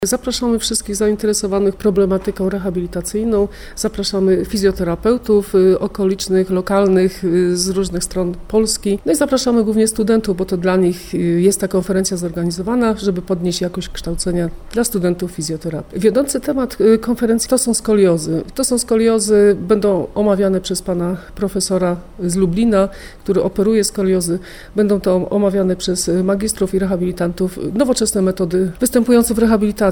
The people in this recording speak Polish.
Zapraszamy wszystkich zainteresowanych problematyką rehabilitacyjną, zapraszamy fizjoterapeutów okolicznych, lokalnych z różnych stron Polski. No i zapraszamy głównie studentów, bo to dla nich jest ta konferencja zorganizowana, żeby podnieść jakość kształcenia dla studentów fizjoterapii. Wiodący temat konferencji to są skoliozy. Będą omawiane przez pana profesora z Lublina, który operuje skoliozy. Będą to omawiane przez magistrów i rehabilitantów nowoczesne metody występujące w rehabilitacji.